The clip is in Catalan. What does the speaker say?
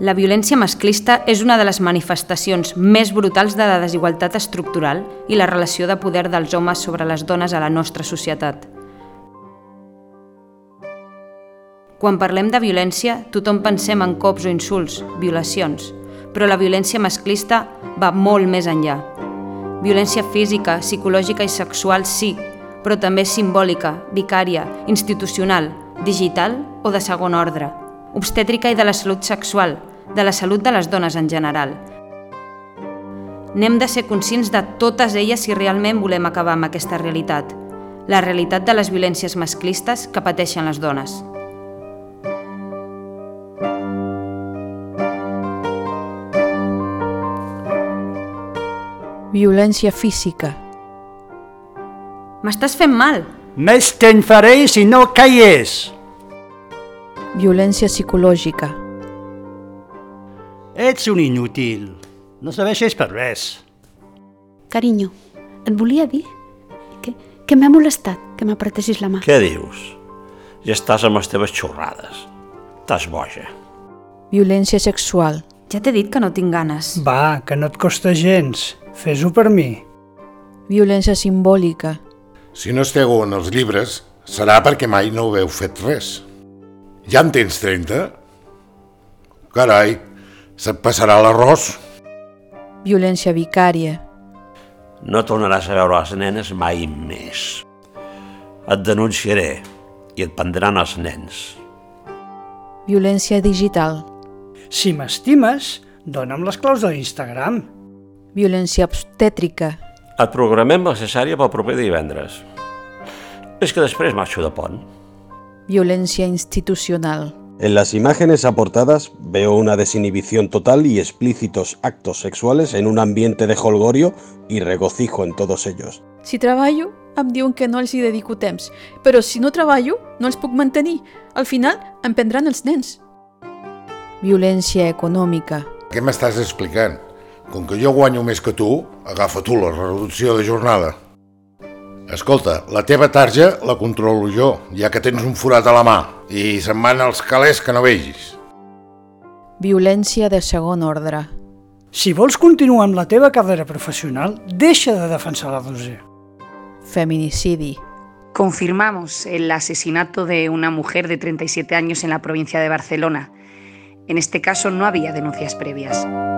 La violència masclista és una de les manifestacions més brutals de la desigualtat estructural i la relació de poder dels homes sobre les dones a la nostra societat. Quan parlem de violència, tothom pensem en cops o insults, violacions, però la violència masclista va molt més enllà. Violència física, psicològica i sexual sí, però també simbòlica, vicària, institucional, digital o de segon ordre. Obstètrica i de la salut sexual, de la salut de les dones en general. N'hem de ser conscients de totes elles si realment volem acabar amb aquesta realitat, la realitat de les violències masclistes que pateixen les dones. Violència física. M'estàs fent mal! Més te'n faré si no calles! Violència psicològica. Ets un inútil. No serveixes per res. Carinyo, et volia dir que m'ha molestat que m'apretessis la mà. Què dius? Ja estàs amb les teves xorrades. Estàs boja. Violència sexual. Ja t'he dit que no tinc ganes. Va, que no et costa gens. Fes-ho per mi. Violència simbòlica. Si no esteu en els llibres, serà perquè mai no heu fet res. Ja en tens 30? Carai, se't passarà l'arròs. Violència vicària. No tornaràs a veure les nenes mai més. Et denunciaré i et prendran els nens. Violència digital. Si m'estimes, dona'm les claus de l'Instagram. Violència obstètrica. Et programem la cesària pel proper divendres. És que després marxo de pont. Violencia institucional. En las imágenes aportadas veo una desinhibición total y explícitos actos sexuales en un ambiente de jolgorio y regocijo en todos ellos. Si treballo, em diuen que no els hi dedico temps, però si no treballo, no els puc mantenir. Al final, em prendran els nens. Violència econòmica. Què m'estàs explicant? Com que jo guanyo més que tu, agafa tu la reducció de jornada. Escolta, la teva tarja la controlo jo, ja que tens un forat a la mà i se'n van els calés que no vegis. Violència de segon ordre. Si vols continuar amb la teva carrera professional, deixa de defensar la Roser. Feminicidi. Confirmamos el asesinato de una mujer de 37 años en la provincia de Barcelona. En este caso no había denuncias previas.